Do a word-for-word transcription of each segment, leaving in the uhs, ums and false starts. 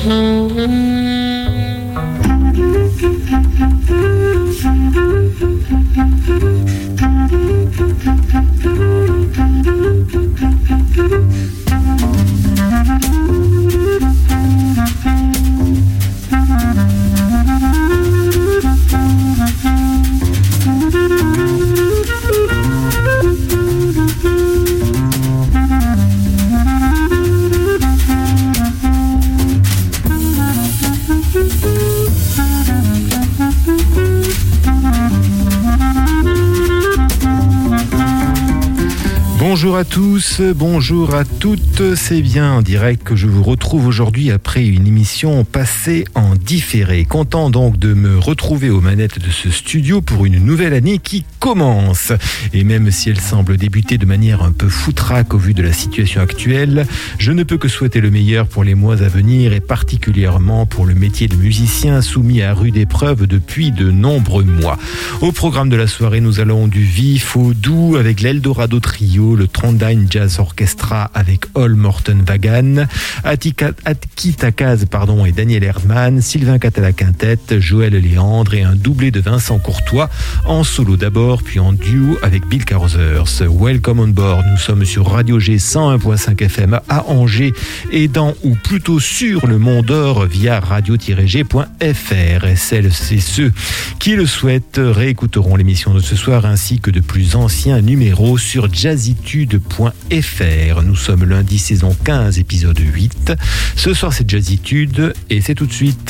Bonjour à tous, bonjour à toutes, c'est bien en direct que je vous retrouve aujourd'hui après une émission passée en différé. Content donc de me retrouver aux manettes de ce studio pour une nouvelle année qui commence. Et même si elle semble débuter de manière un peu foutraque au vu de la situation actuelle, je ne peux que souhaiter le meilleur pour les mois à venir et particulièrement pour le métier de musicien soumis à rude épreuve depuis de nombreux mois. Au programme de la soirée, nous allons du vif au doux avec l'Eldorado Trio, le Trondheim Jazz Orchestra avec Ol Morten Vagan, Attika, Akita Kaz pardon, et Daniel Erdmann, Sylvain Catala Quintette, Joël Léandre et un doublé de Vincent Courtois, en solo d'abord, puis en duo avec Bill Carothers. Welcome on board, nous sommes sur Radio G cent un virgule cinq F M à Angers et dans ou plutôt sur le Mont d'Or via radio tiret g point f r. Et celles et ceux qui le souhaitent réécouteront l'émission de ce soir ainsi que de plus anciens numéros sur jazzitude point f r. Nous sommes lundi saison quinze épisode huit. Ce soir c'est Jazzitude et c'est tout de suite.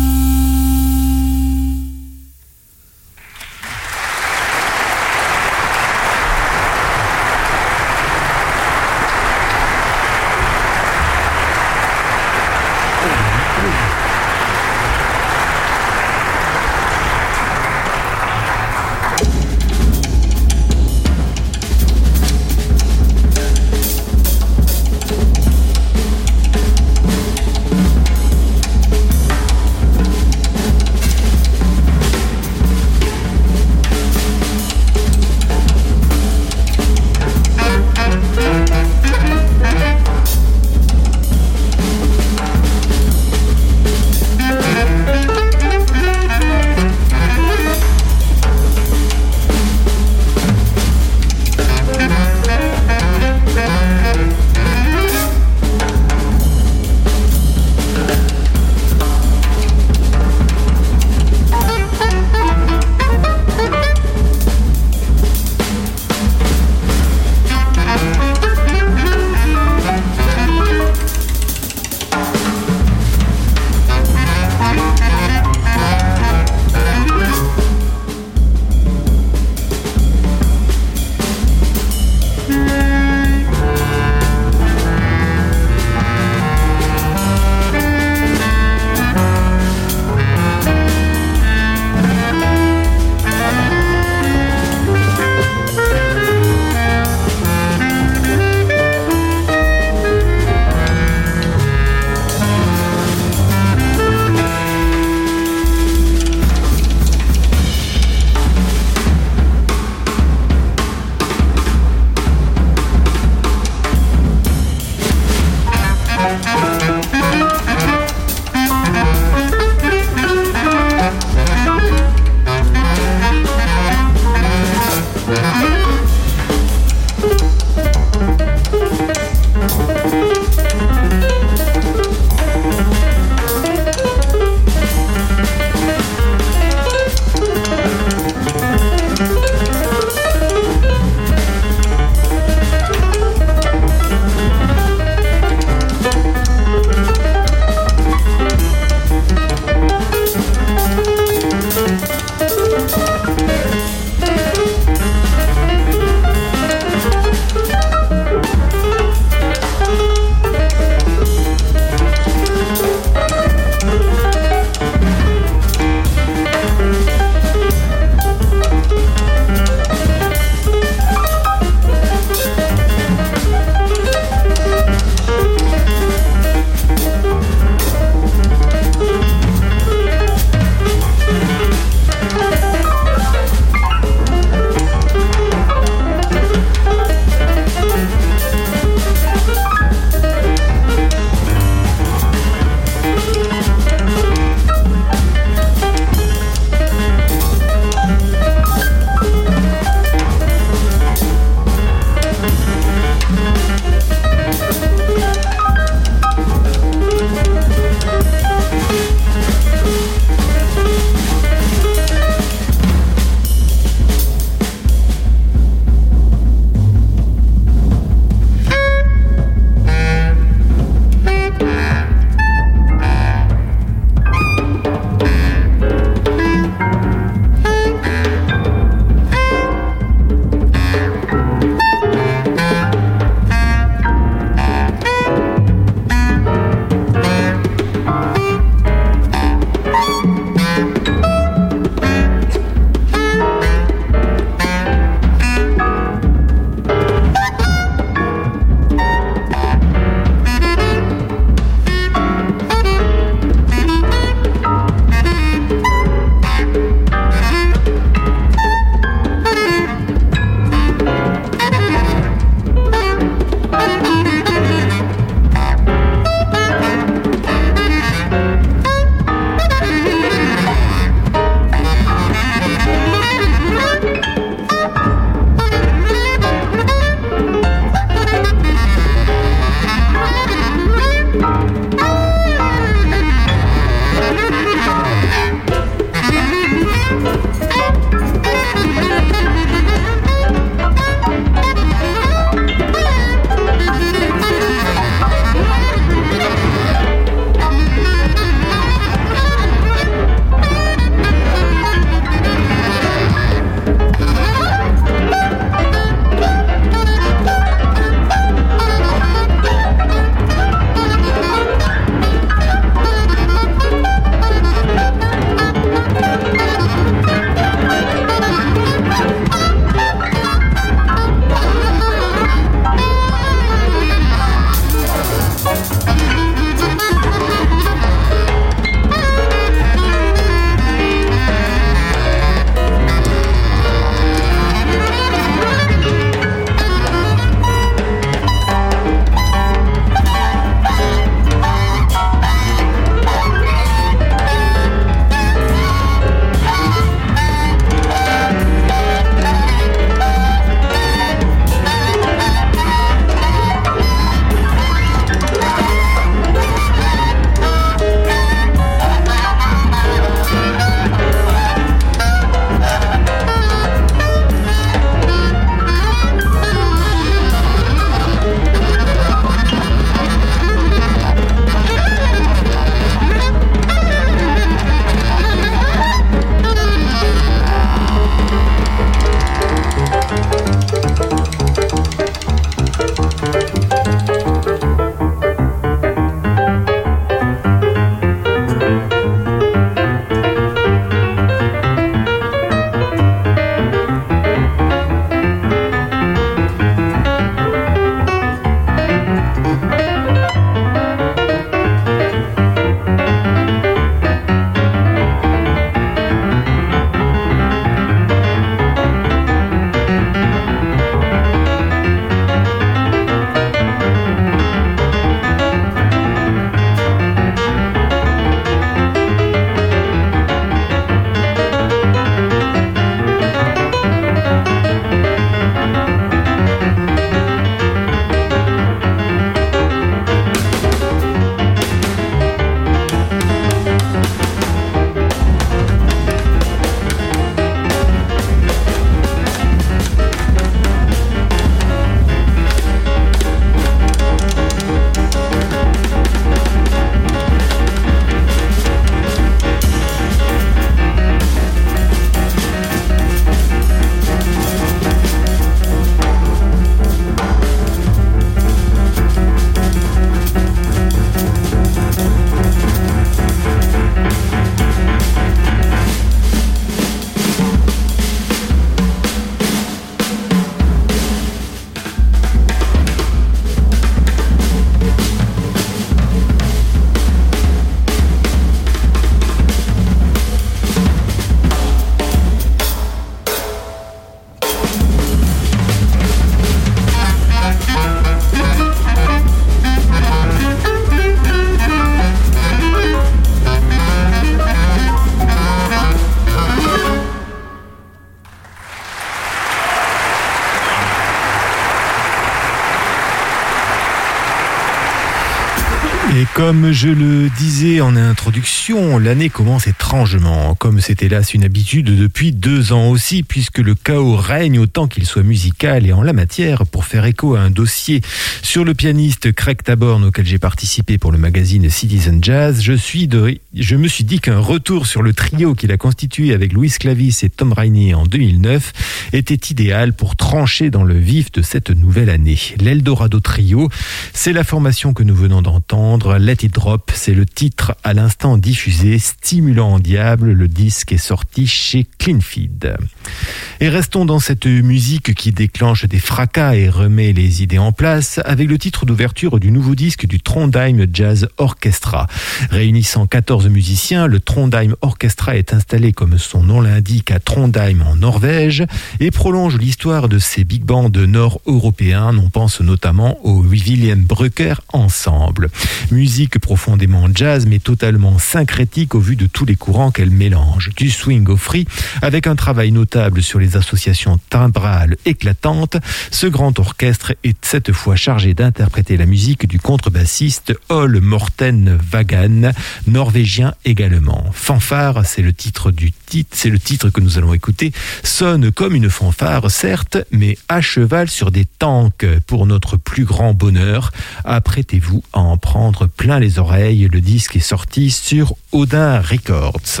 Et comme je le disais en introduction, l'année commence étrangement, comme c'est hélas une habitude depuis deux ans aussi, puisque le chaos règne autant qu'il soit musical et en la matière. Pour faire écho à un dossier sur le pianiste Craig Taborn auquel j'ai participé pour le magazine Citizen Jazz, je, suis de, je me suis dit qu'un retour sur le trio qu'il a constitué avec Luis Clavis et Tom Rainier en deux mille neuf était idéal pour trancher dans le vif de cette nouvelle année. L'Eldorado Trio, c'est la formation que nous venons d'entendre. Let It Drop, c'est le titre à l'instant diffusé, stimulant en diable. Le disque est sorti chez Cleanfeed. Et restons dans cette musique qui déclenche des fracas et remet les idées en place avec le titre d'ouverture du nouveau disque du Trondheim Jazz Orchestra. Réunissant quatorze musiciens, le Trondheim Orchestra est installé, comme son nom l'indique, à Trondheim en Norvège et prolonge l'histoire de ces big bands nord-européens. On pense notamment au William Brucker Ensemble. Musique profondément jazz mais totalement syncrétique au vu de tous les courants qu'elle mélange. Du swing au free, avec un travail notable sur les associations timbrales éclatantes, ce grand orchestre est cette fois chargé d'interpréter la musique du contrebassiste Ole Morten Vagan, norvégien également. Fanfare, c'est le titre du titre, c'est le titre que nous allons écouter, sonne comme une fanfare certes, mais à cheval sur des tanks. Pour notre plus grand bonheur, apprêtez-vous à en prendre plein les oreilles. Le disque est sorti sur Odin Records.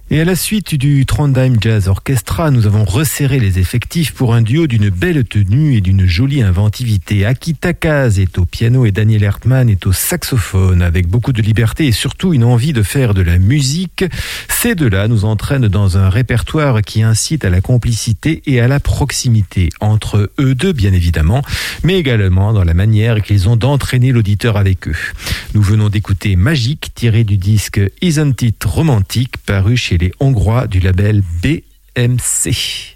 Et à la suite du Trondheim Jazz Orchestra, nous avons resserré les effectifs pour un duo d'une belle tenue et d'une jolie inventivité. Aki Takaz est au piano et Daniel Hertmann est au saxophone. Avec beaucoup de liberté et surtout une envie de faire de la musique, ces deux-là nous entraînent dans un répertoire qui incite à la complicité et à la proximité entre eux deux, bien évidemment, mais également dans la manière qu'ils ont d'entraîner l'auditeur avec eux. Nous venons d'écouter Magique, tiré du disque Isn't It Romantic, paru chez les Hongrois du label B M C.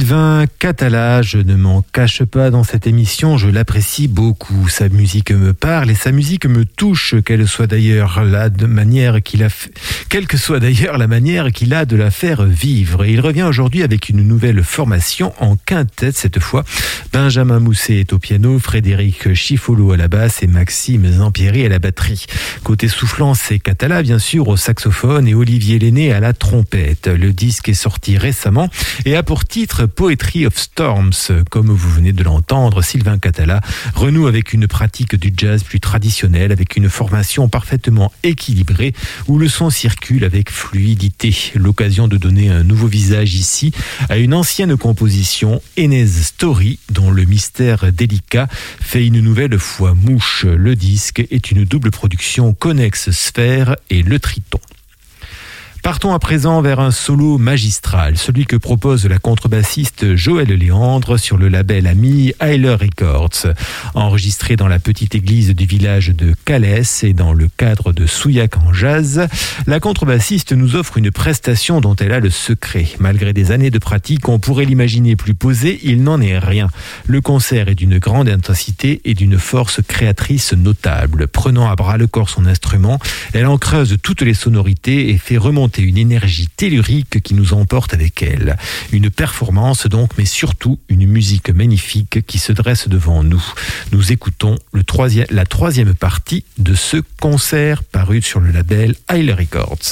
Sylvain Catala, je ne m'en cache pas dans cette émission, je l'apprécie beaucoup. Sa musique me parle et sa musique me touche, quelle soit d'ailleurs la de manière qu'il a fait, quelle que soit d'ailleurs la manière qu'il a de la faire vivre. Et il revient aujourd'hui avec une nouvelle formation en quintette cette fois. Benjamin Mousset est au piano, Frédéric Chifolo à la basse et Maxime Zampieri à la batterie. Côté soufflant, c'est Catala bien sûr au saxophone et Olivier Lenné à la trompette. Le disque est sorti récemment et a pour titre Poetry of Storms. Comme vous venez de l'entendre, Sylvain Catala renoue avec une pratique du jazz plus traditionnelle, avec une formation parfaitement équilibrée où le son circule avec fluidité. L'occasion de donner un nouveau visage ici à une ancienne composition, Enez Story, dont le mystère délicat fait une nouvelle fois mouche. Le disque est une double production Connex Sphère et Le Triton. Partons à présent vers un solo magistral, celui que propose la contrebassiste Joëlle Léandre sur le label ami Hyler Records. Enregistré dans la petite église du village de Calès et dans le cadre de Souillac en jazz, la contrebassiste nous offre une prestation dont elle a le secret. Malgré des années de pratique, on pourrait l'imaginer plus posé, il n'en est rien. Le concert est d'une grande intensité et d'une force créatrice notable. Prenant à bras le corps son instrument, elle en creuse toutes les sonorités et fait remonter une énergie tellurique qui nous emporte avec elle. Une performance donc, mais surtout une musique magnifique qui se dresse devant nous. Nous écoutons le troisième, la troisième partie de ce concert paru sur le label Hyler Records.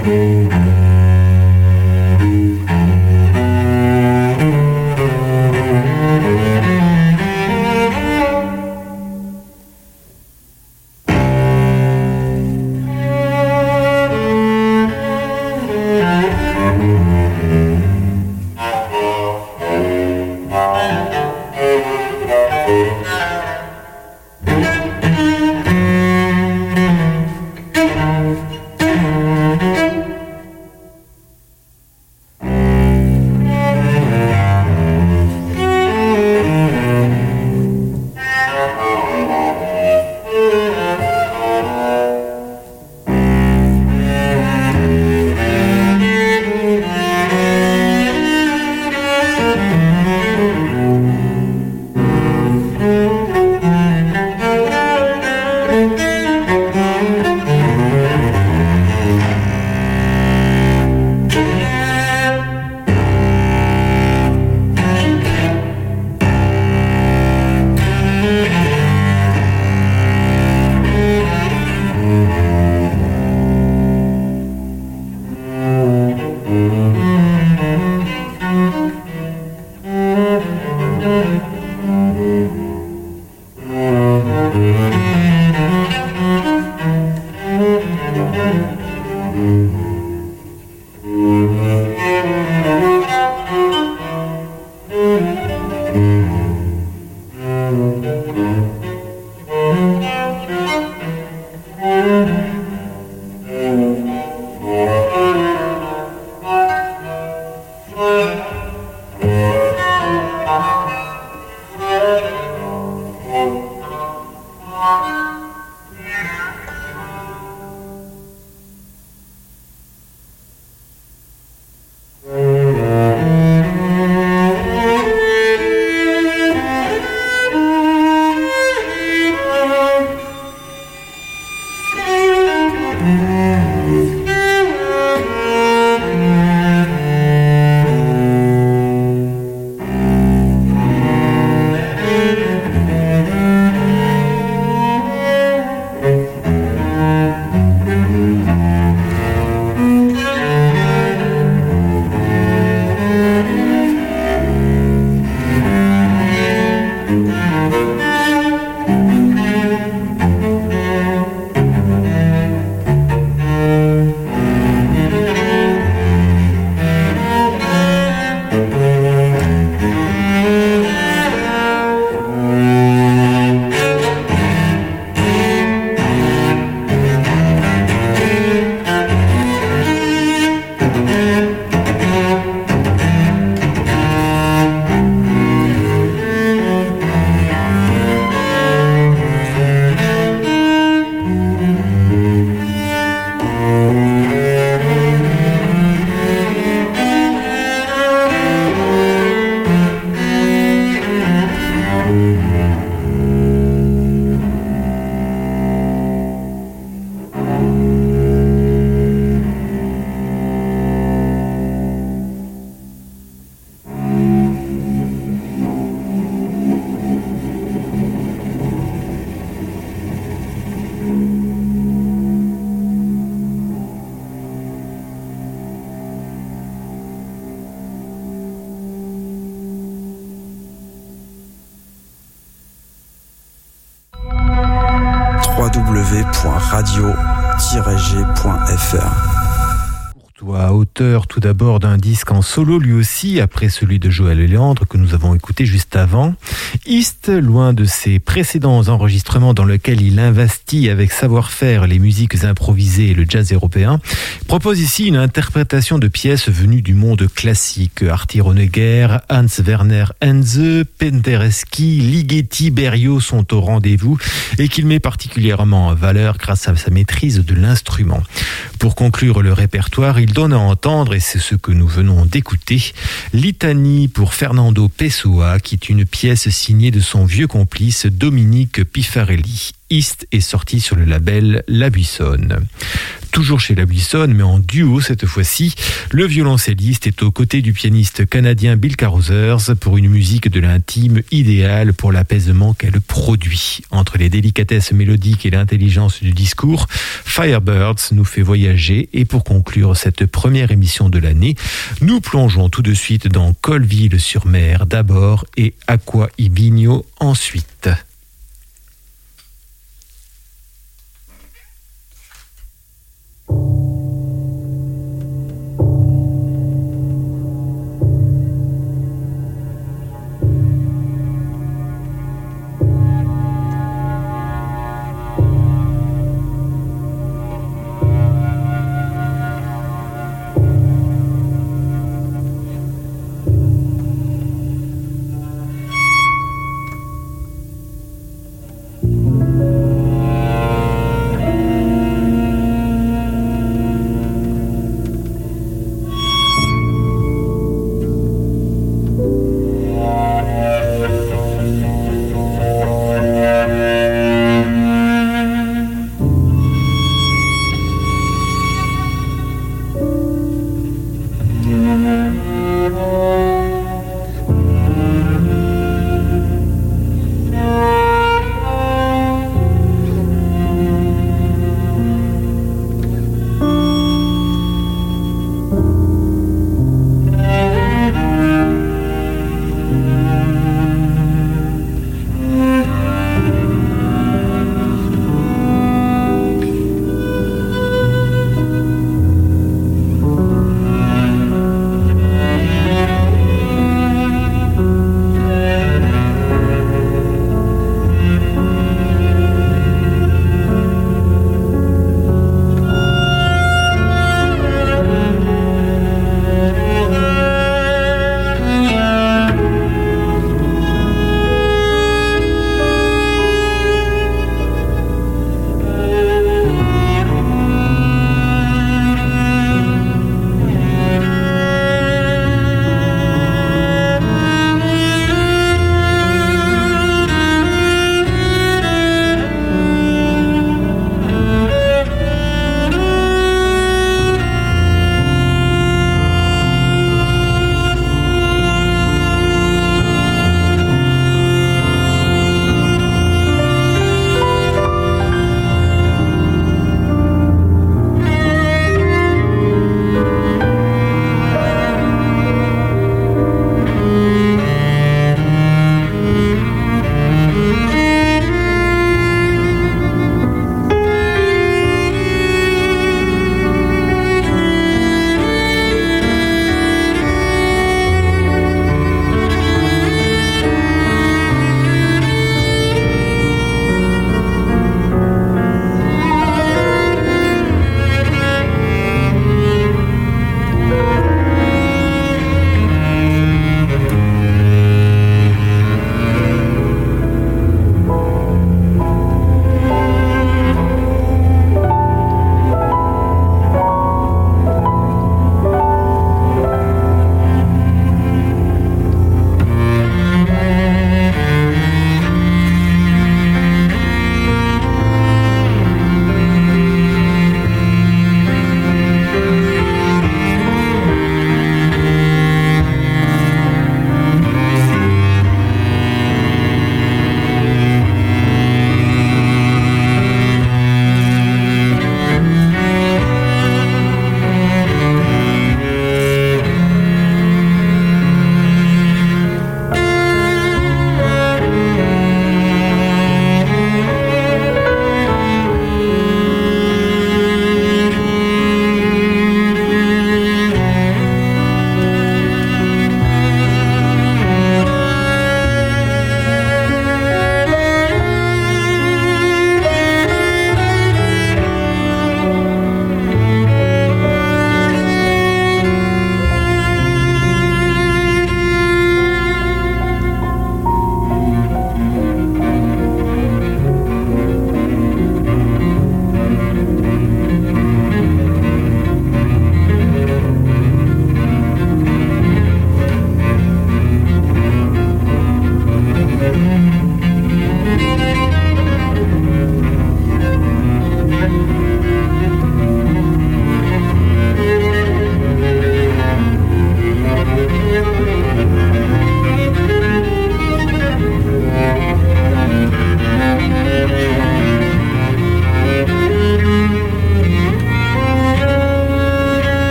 w w w point radio tiret g point f r. Toi, auteur tout d'abord d'un disque en solo lui aussi, après celui de Joël Léandre que nous avons écouté juste avant. East, loin de ses précédents enregistrements dans lesquels il investit avec savoir-faire les musiques improvisées et le jazz européen, propose ici une interprétation de pièces venues du monde classique. Artie Honegger, Hans Werner Henze, Penderecki, Ligeti, Berio sont au rendez-vous et qu'il met particulièrement en valeur grâce à sa maîtrise de l'instrument. Pour conclure le répertoire, il donne à entendre, et c'est ce que nous venons d'écouter, Litanie pour Fernando Pessoa, qui est une pièce signée de son vieux complice Dominique Pifarelli. East est sorti sur le label La Buissonne. Toujours chez La Buissonne, mais en duo cette fois-ci, le violoncelliste est aux côtés du pianiste canadien Bill Carothers pour une musique de l'intime idéale pour l'apaisement qu'elle produit. Entre les délicatesses mélodiques et l'intelligence du discours, Firebirds nous fait voyager et pour conclure cette première émission de l'année, nous plongeons tout de suite dans Colville-sur-Mer d'abord et Aqua Ibigno ensuite.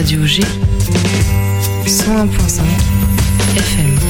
Radio G, cent un virgule cinq F M.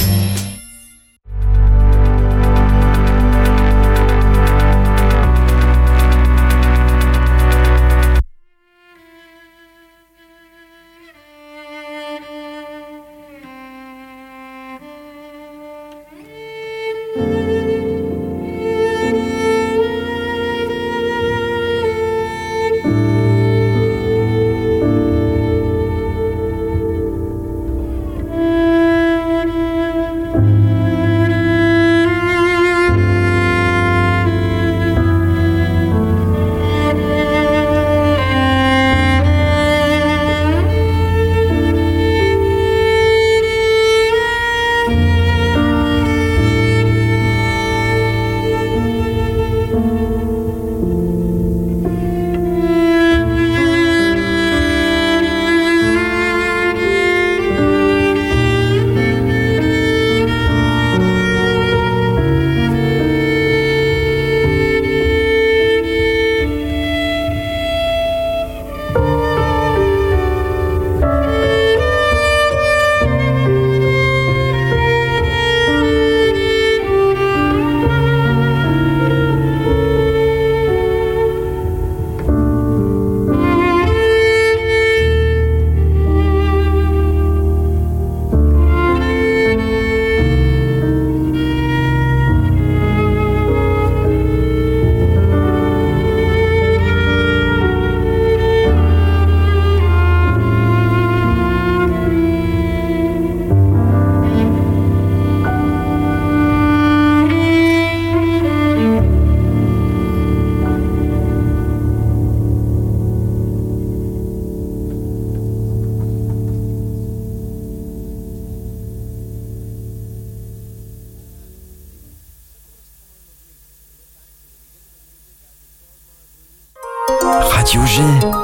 Radio G,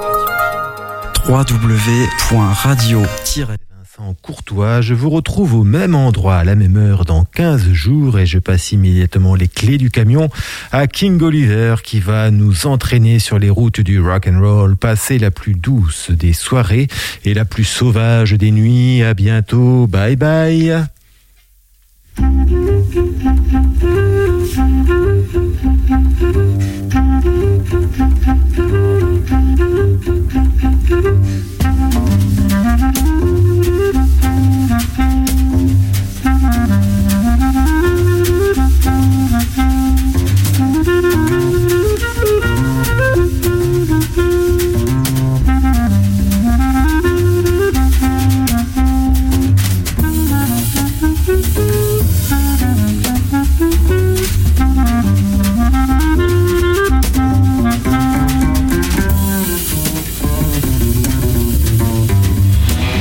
w w w point radio tiret Vincent Courtois, je vous retrouve au même endroit, à la même heure, dans quinze jours, et je passe immédiatement les clés du camion à King Oliver, qui va nous entraîner sur les routes du rock and roll, passer la plus douce des soirées et la plus sauvage des nuits. À bientôt, bye bye.